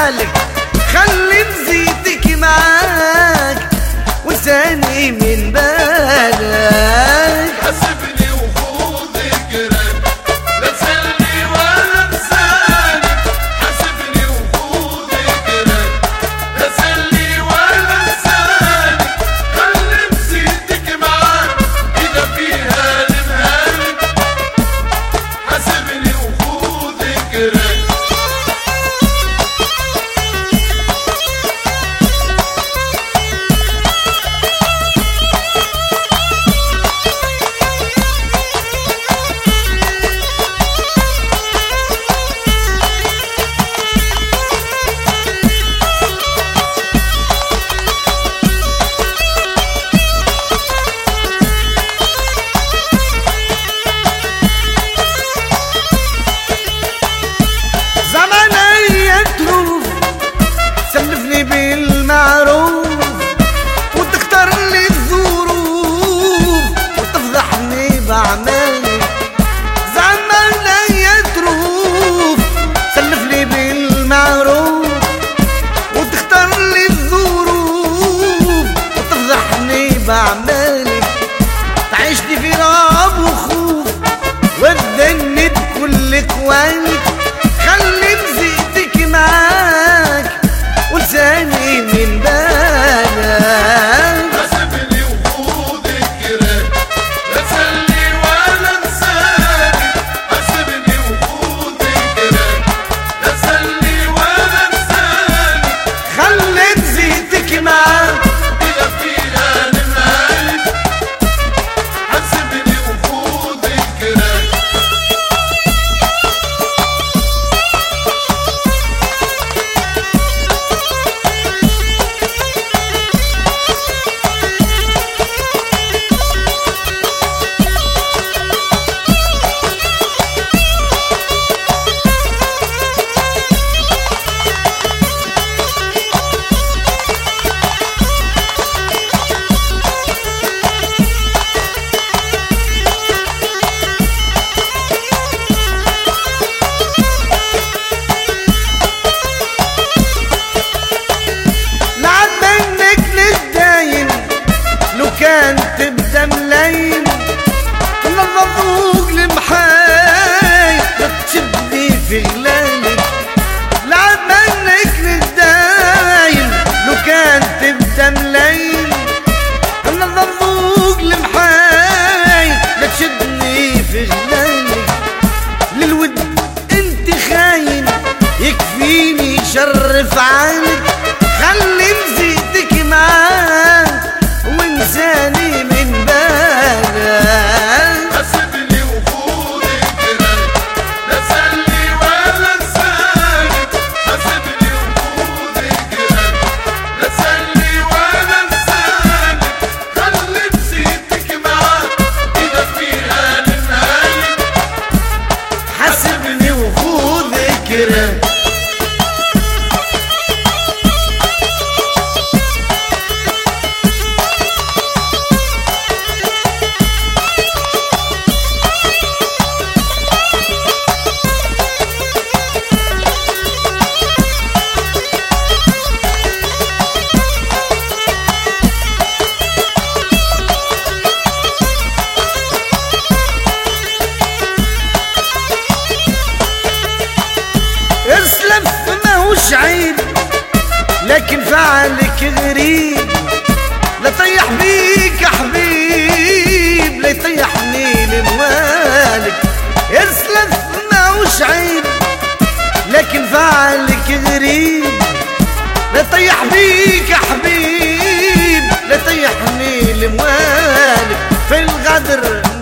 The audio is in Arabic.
حالك، خلي نزيدك معاك وساني من بالك. حاسبني وخذ ذكرك لا تسلني ولا تنساني، حاسبني وخذ ذكرك لا تسلني ولا تنساني، خلي نزيدك معاك إذا فيها المهالك، حاسبني وخذ ذكرك. سلفني بالمعروف وتختار لي الظروف وتفضحني بأعمالي، زماني يتروف. سلفني بالمعروف وتختار لي الظروف وتفضحني بأعمالي، تعيشني في رعب وخوف وتذنب كل اخوانك، خلي مزيتك معاك ولساني من بالك. حاسبني وخذ ذكرك لا تسلني ولا تنساني، حاسبني وخذ ذكرك لا تسلني ولا تنساني، خلي مزيتك معاك إذا فيها المهالك، حاسبني وخذ ذكرك. كان تبدا ملايين كنا نضوق المحاي لا تشدني في غلالك، لعب منك للدايم. لو كان تبدا ملايين كنا نضوق المحاي لا تشدني في غلالك، للود انت خاين يكفيني شرف عينك، خلي مزيدك معاك وانساني من بالك. حاسبني وخذ ذكرك لا تسلني ولا تنساني، حاسبني وخذ ذكرك لا تسلني ولا تنساني، خلي مزيدك معاك إذا فيها المهالك، حاسبني وخذ ذكرك. اسلف ماهوش عيب لكن فعلك غريب، لا طيح بيك يا حبيب لا يطيحني لموالك. اسلف ماهوش عيب لكن فعلك غريب، لا طيح بيك يا حبيب لا يطيحني لموالك. في الغدر